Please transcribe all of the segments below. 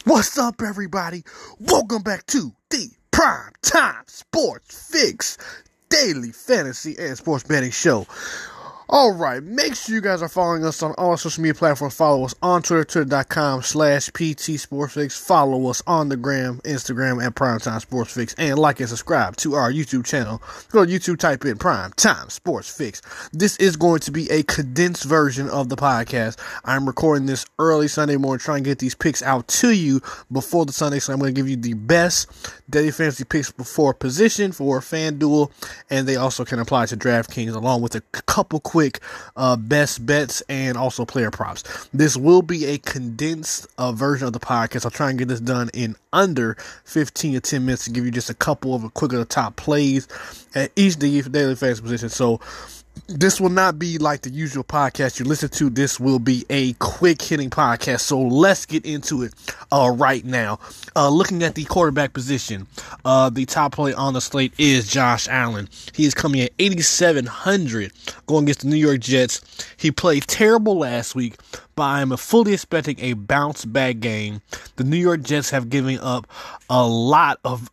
What's up, everybody? Welcome back to the Prime Time Sports Fix Daily Fantasy and Sports Betting Show. Alright, make sure you guys are following us on all social media platforms. Follow us on Twitter, twitter.com/PT Sports Fix. Follow us on the gram, Instagram at Primetime Sports Fix. And like and subscribe to our YouTube channel. Go to YouTube, type in Primetime Sports Fix. This is going to be a condensed version of the podcast. I'm recording this early Sunday morning, trying to get these picks out to you before the Sunday. So I'm going to give you the best daily fantasy picks for position, for FanDuel, and they also can apply to DraftKings, along with a couple quick best bets and also player props. This will be a condensed version of the podcast. I'll try and get this done in under 15 to 10 minutes to give you just a couple of quick of the top plays at each daily fantasy position. So this will not be like the usual podcast you listen to. This will be a quick hitting podcast. So let's get into it right now. Looking at the quarterback position, the top play on the slate is Josh Allen. He is coming at 8,700 going against the New York Jets. He played terrible last week, but I'm fully expecting a bounce back game. The New York Jets have given up a lot of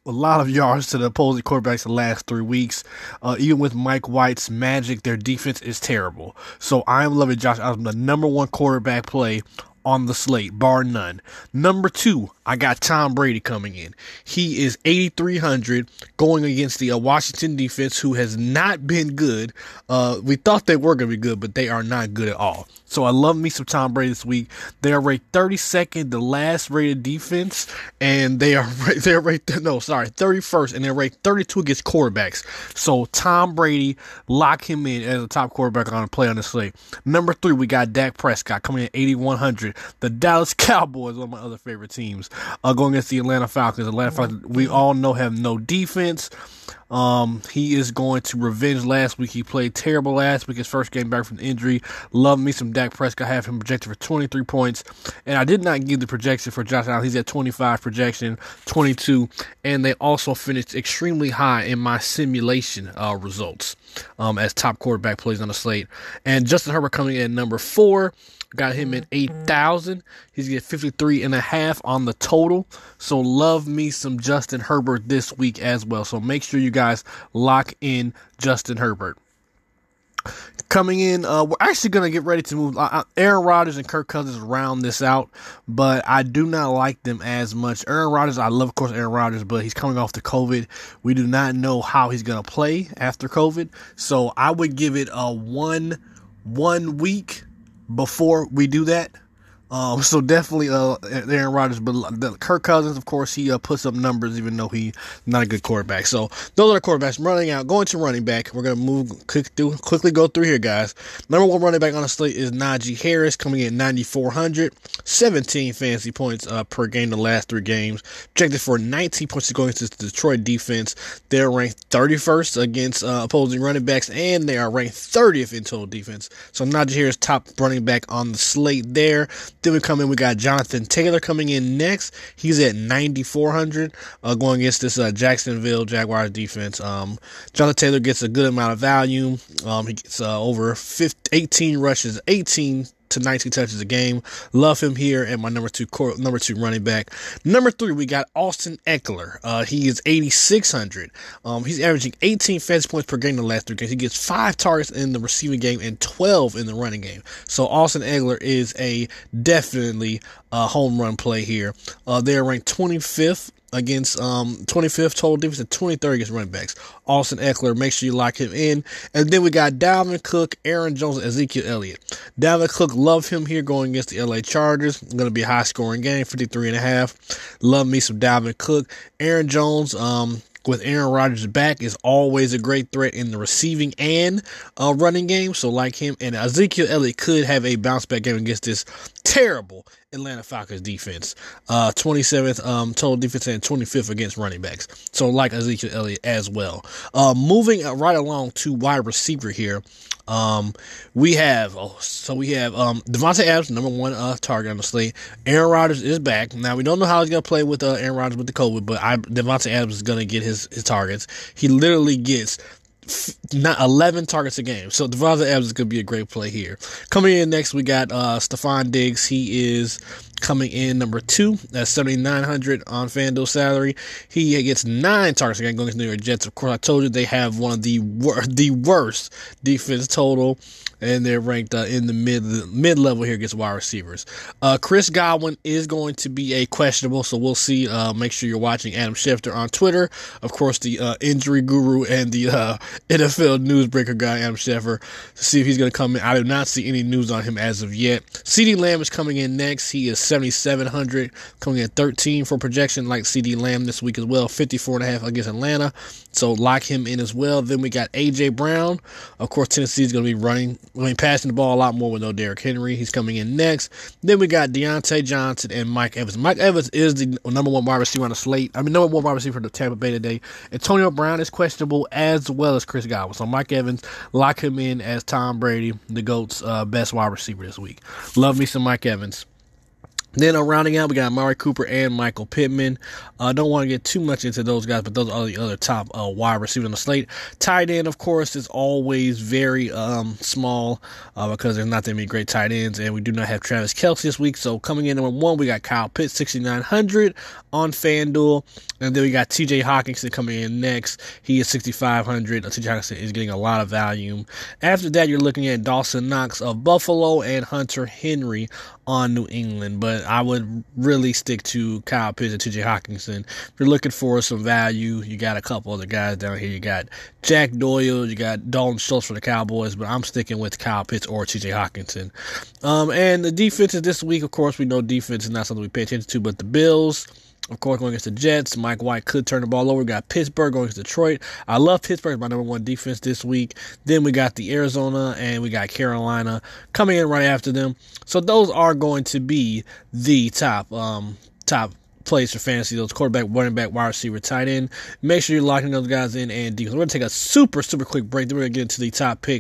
yards to the opposing quarterbacks the last 3 weeks. Even with Mike White's magic, their defense is terrible. So I am loving Josh Allen, the number one quarterback play on the slate, bar none. Number 2, I got Tom Brady coming in. He is 8,300 going against the Washington defense, who has not been good. We thought they were going to be good, but they are not good at all. So I love me some Tom Brady this week. They are rated 32nd, the last rated defense, and they're rated 31st, and they're rated 32 against quarterbacks. So Tom Brady, lock him in as a top quarterback on a play on the slate. Number 3, we got Dak Prescott coming in at 8,100. The Dallas Cowboys, one of my other favorite teams, going against the Atlanta Falcons. Atlanta Falcons, we all know, have no defense. He is going to revenge last week. He played terrible last week, his first game back from the injury. Love me some Dak Prescott. I have him projected for 23 points. And I did not give the projection for Josh Allen. He's at 25 projection, 22. And they also finished extremely high in my simulation results as top quarterback plays on the slate. And Justin Herbert coming in at number 4. Got him at 8,000. He's getting 53.5 on the total. So love me some Justin Herbert this week as well. So make sure you guys lock in Justin Herbert. Coming in, we're actually going to get ready to move. Aaron Rodgers and Kirk Cousins round this out, but I do not like them as much. Aaron Rodgers, I love, of course, Aaron Rodgers, but he's coming off the COVID. We do not know how he's going to play after COVID. So I would give it a one week before we do that. So definitely Aaron Rodgers, but Kirk Cousins, of course, he puts up numbers even though he's not a good quarterback. So those are the quarterbacks. Running out, going to running back. We're going to quickly go through here, guys. Number 1 running back on the slate is Najee Harris, coming in 9,400, 17 fantasy points per game the last 3 games. Projected for 19 points going against the Detroit defense. They're ranked 31st against opposing running backs, and they are ranked 30th in total defense. So Najee Harris, top running back on the slate there. Then we got Jonathan Taylor coming in next. He's at 9,400 going against this Jacksonville Jaguars defense. Jonathan Taylor gets a good amount of value. He gets over 18 rushes, 18 to 19 touches a game. Love him here at my number 2 running back. Number 3, we got Austin Ekeler. He is 8,600. He's averaging 18 fantasy points per game in the last 3 games. He gets 5 targets in the receiving game and 12 in the running game. So Austin Ekeler is a definitely home run play here. They're ranked 25th against 25th total defense and 23rd against running backs. Austin Ekeler, make sure you lock him in. And then we got Dalvin Cook, Aaron Jones, and Ezekiel Elliott. Dalvin Cook, love him here going against the LA Chargers. Going to be a high scoring game, 53.5. Love me some Dalvin Cook. Aaron Jones, with Aaron Rodgers back, is always a great threat in the receiving and running game. So like him. And Ezekiel Elliott could have a bounce back game against this terrible Atlanta Falcons defense. 27th total defense and 25th against running backs. So like Ezekiel Elliott as well. Moving right along to wide receiver here. We have Devontae Adams, number 1 target on the slate. Aaron Rodgers is back. Now we don't know how he's gonna play with Aaron Rodgers with the COVID, but Devontae Adams is gonna get his targets. He literally gets not 11 targets a game. So Devontae Adams is going to be a great play here. Coming in next, we got Stephon Diggs. He is coming in number 2 at 7,900 on FanDuel salary. He gets 9 targets again going against the New York Jets. Of course, I told you they have one of the worst defense total, and they're ranked in the mid-level here against wide receivers. Chris Godwin is going to be a questionable, so we'll see. Make sure you're watching Adam Schefter on Twitter. Of course, the injury guru and the NFL newsbreaker guy, Adam Schefter, to see if he's going to come in. I do not see any news on him as of yet. CeeDee Lamb is coming in next. He is 7,700, coming in 13 for projection, like CeeDee Lamb this week as well, 54.5 against Atlanta. So lock him in as well. Then we got A.J. Brown. Of course, Tennessee is going to be passing the ball a lot more with no Derrick Henry. He's coming in next. Then we got Deontay Johnson and Mike Evans. Mike Evans is the number 1 wide receiver on the slate. Number 1 wide receiver for the Tampa Bay today. Antonio Brown is questionable as well as Chris Godwin. So Mike Evans, lock him in as Tom Brady, the GOAT's best wide receiver this week. Love me some Mike Evans. Then rounding out, we got Amari Cooper and Michael Pittman. Don't want to get too much into those guys, but those are the other top wide receivers on the slate. Tight end, of course, is always very small because there's not that many great tight ends, and we do not have Travis Kelce this week. So coming in number 1, we got Kyle Pitts, 6,900 on FanDuel. And then we got T.J. Hockenson coming in next. He is 6,500. T.J. Hockenson is getting a lot of value. After that, you're looking at Dawson Knox of Buffalo and Hunter Henry on New England. But I would really stick to Kyle Pitts and T.J. Hockenson. If you're looking for some value, you got a couple other guys down here. You got Jack Doyle. You got Dalton Schultz for the Cowboys. But I'm sticking with Kyle Pitts or T.J. Hockenson. And the defenses this week, of course, we know defense is not something we pay attention to, but the Bills, of course, going against the Jets. Mike White could turn the ball over. We got Pittsburgh going against Detroit. I love Pittsburgh. It's my number 1 defense this week. Then we got the Arizona and we got Carolina coming in right after them. So those are going to be the top plays for fantasy. Those quarterback, running back, wide receiver, tight end. Make sure you're locking those guys in and defense. We're going to take a super quick break. Then we're going to get into the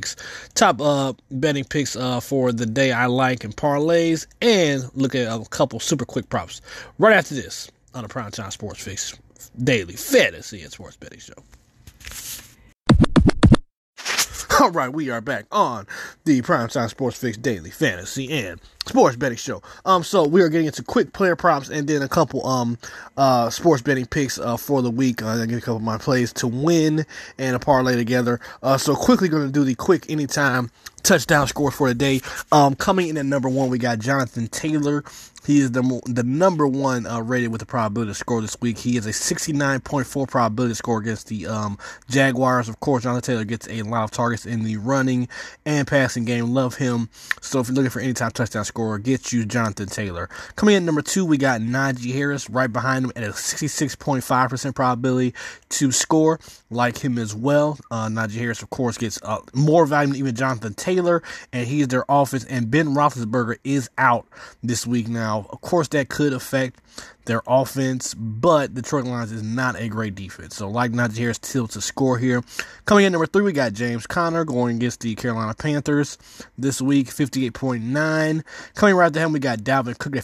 top betting picks for the day I like and parlays, and look at a couple super quick props right after this on the Primetime Sports Fix Daily Fantasy and Sports Betting Show. All right, we are back on the Primetime Sports Fix Daily Fantasy and Sports Betting Show. So we are getting into quick player props and then a couple sports betting picks for the week. I get a couple of my plays to win and a parlay together. So quickly going to do the quick anytime touchdown scores for the day. Coming in at number 1, we got Jonathan Taylor. He is the number 1 rated with the probability to score this week. He is a 69.4 probability to score against the Jaguars. Of course, Jonathan Taylor gets a lot of targets in the running and passing game. Love him. So if you're looking for anytime touchdown scorer, get you Jonathan Taylor. Coming in at number 2, we got Najee Harris right behind him at a 66.5% probability to score. Like him as well. Najee Harris, of course, gets more value than even Jonathan Taylor, and he's their offense. And Ben Roethlisberger is out this week now. Of course, that could affect their offense, but Detroit Lions is not a great defense. So, like Najee Harris, still to score here. Coming in number 3, we got James Conner going against the Carolina Panthers this week, 58.9. Coming right after him, we got Dalvin Cook at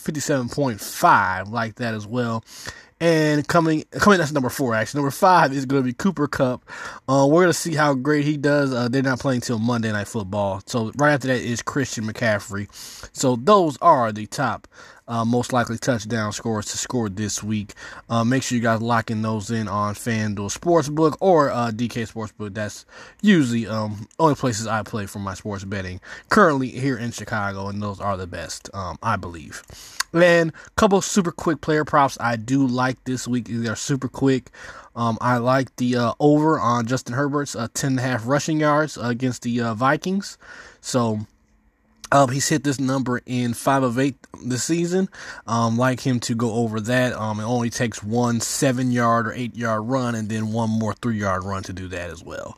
57.5, like that as well. And coming, that's number 4, actually. Number 5 is going to be Cooper Kupp. We're going to see how great he does. They're not playing till Monday Night Football. So, right after that is Christian McCaffrey. So, those are the top most likely touchdown scores to score this week. Make sure you guys locking those in on FanDuel Sportsbook or DK Sportsbook. That's usually only places I play for my sports betting currently here in Chicago, and those are the best, I believe. And a couple super quick player props I do like this week. They're super quick. I like the over on Justin Herbert's 10.5 rushing yards against the Vikings. So he's hit this number in 5 of 8 this season. Like him to go over that. It only takes one 7-yard or 8-yard run and then one more 3-yard run to do that as well.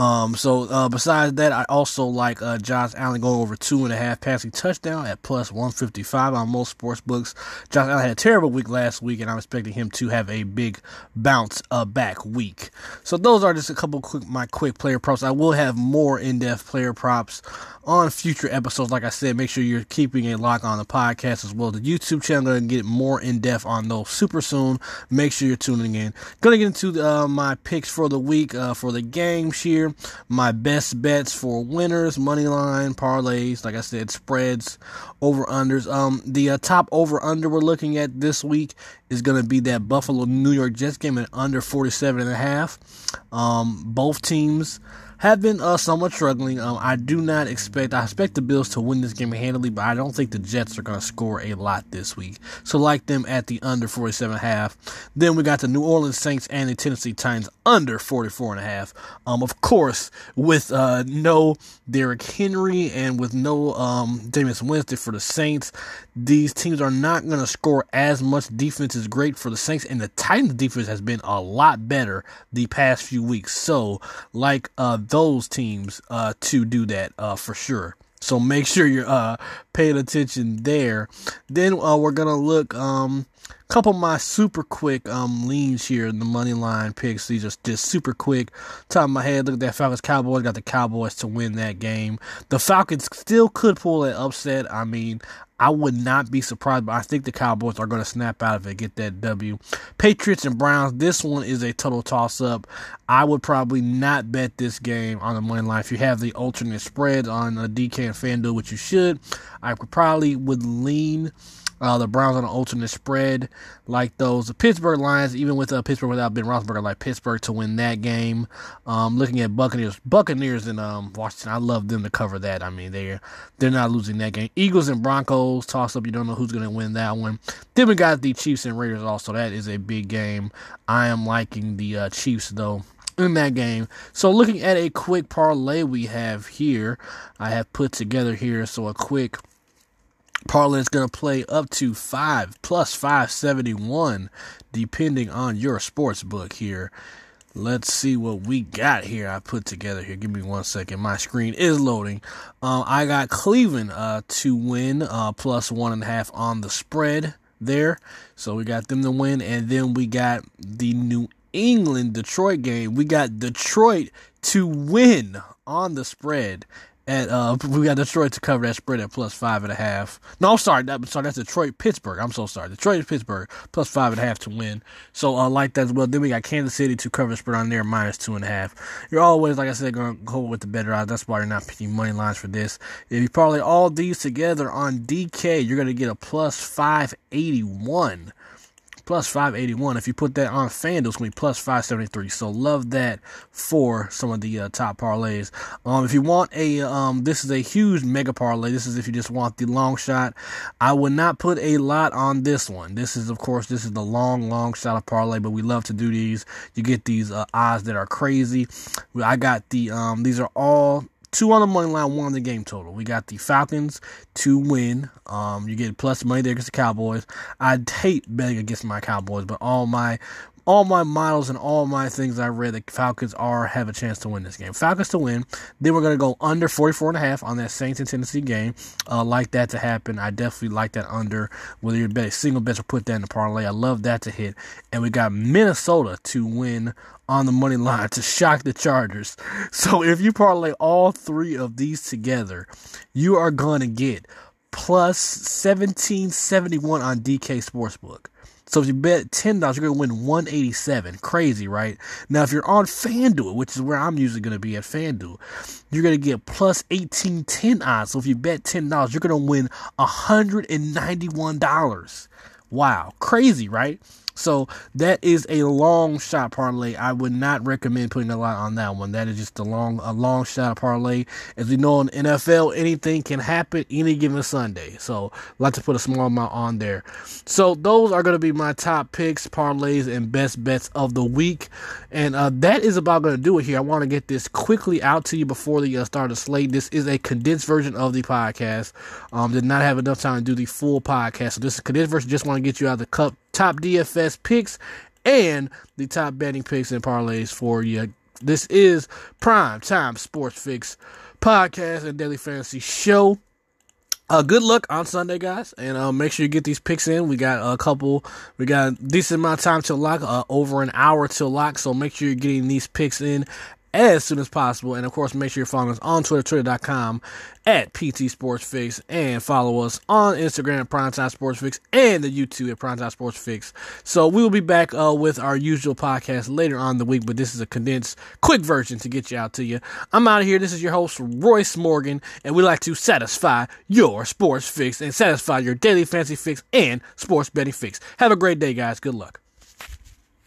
So besides that, I also like Josh Allen going over 2.5 passing touchdown at plus 155 on most sports books. Josh Allen had a terrible week last week, and I'm expecting him to have a big bounce back week. So those are just a couple my quick player props. I will have more in-depth player props on future episodes. like I said, make sure you're keeping a lock on the podcast as well as the YouTube channel. Going to get more in depth on those super soon. Make sure you're tuning in. Going to get into my picks for the week for the games here. My best bets for winners, money line, parlays, like I said, spreads, over-unders. The top over-under we're looking at this week is going to be that Buffalo-New York Jets game at under 47.5. Both teams have been somewhat struggling. I expect the Bills to win this game handily, but I don't think the Jets are going to score a lot this week. So like them at the under 47.5. Then we got the New Orleans Saints and the Tennessee Titans under 44.5. Of course, with no Derrick Henry and with no Jameis Winston for the Saints, these teams are not going to score as much. Defense is great for the Saints, and the Titans defense has been a lot better the past few weeks. So like those teams to do that for sure. So make sure you're paying attention there. Then we're going to look couple of my super quick leans here in the money line picks. These are just super quick. Top of my head, look at that Falcons Cowboys. Got the Cowboys to win that game. The Falcons still could pull an upset. I mean, I would not be surprised, but I think the Cowboys are going to snap out of it, get that W. Patriots and Browns, this one is a total toss-up. I would probably not bet this game on the money line. If you have the alternate spreads on DK and FanDuel, which you should, I probably would lean the Browns on an alternate spread like those. The Pittsburgh Lions, even with Pittsburgh without Ben Roethlisberger, like Pittsburgh to win that game. Looking at Buccaneers and Washington, I love them to cover that. I mean, they're not losing that game. Eagles and Broncos, toss up. You don't know who's going to win that one. Then we got the Chiefs and Raiders also. That is a big game. I am liking the Chiefs, though, in that game. So looking at a quick parlay we have here, I have put together here. So a quick parlay is going to play up to 5 plus 571, depending on your sports book here. Let's see what we got here. I put together here. Give me 1 second. My screen is loading. I got Cleveland to win plus 1.5 on the spread there. So we got them to win. And then we got the New England Detroit game. We got Detroit to win on the spread. We got Detroit to cover that spread at plus 5.5. No, I'm sorry. That's Detroit-Pittsburgh. I'm so sorry. Detroit-Pittsburgh plus 5.5 to win. So, like that as well. Then we got Kansas City to cover the spread on there minus 2.5. You're always, like I said, going to go with the better odds. That's why you're not picking money lines for this. If you parlay all these together on DK, you're going to get a plus 581. Plus 581. If you put that on FanDuel, it's going to be plus 573. So love that for some of the top parlays. If you want this is a huge mega parlay. This is if you just want the long shot. I would not put a lot on this one. This is the long shot of parlay, but we love to do these. You get these odds that are crazy. I got these are all 2 on the money line, 1 on the game total. We got the Falcons to win. You get plus money there against the Cowboys. I'd hate betting against my Cowboys, but all my models and all my things I read, the Falcons have a chance to win this game. Falcons to win. Then we're going to go under 44.5 on that Saints and Tennessee game. Like that to happen. I definitely like that under. Whether you bet a single bet or put that in the parlay, I love that to hit. And we got Minnesota to win on the money line to shock the Chargers. So if you parlay all 3 of these together, you are going to get plus 1771 on DK Sportsbook. So if you bet $10, you're going to win $187. Crazy, right? Now, if you're on FanDuel, which is where I'm usually going to be at FanDuel, you're going to get plus 1810 odds. So if you bet $10, you're going to win $191. Wow. Crazy, right? So that is a long shot parlay. I would not recommend putting a lot on that one. That is just a long shot parlay. As we know in NFL, anything can happen any given Sunday. So I like to put a small amount on there. So those are going to be my top picks, parlays, and best bets of the week. And that is about going to do it here. I want to get this quickly out to you before the start of the slate. This is a condensed version of the podcast. Did not have enough time to do the full podcast. So this is a condensed version. Just want to get you out of the cup. Top DFS picks and the top betting picks and parlays for you. This is Prime Time Sports Fix podcast and daily fantasy show. Good luck on Sunday, guys, and make sure you get these picks in. We got a decent amount of time to lock, over an hour till lock, so make sure you're getting these picks in as soon as possible. And, of course, make sure you're following us on Twitter, twitter.com at PT Sports Fix, and follow us on Instagram at Primetime Sports Fix and the YouTube at Primetime Sports Fix. So we will be back with our usual podcast later on in the week, but this is a condensed, quick version to get you out to you. I'm out of here. This is your host, Royce Morgan, and we like to satisfy your sports fix and satisfy your daily fantasy fix and sports betting fix. Have a great day, guys. Good luck.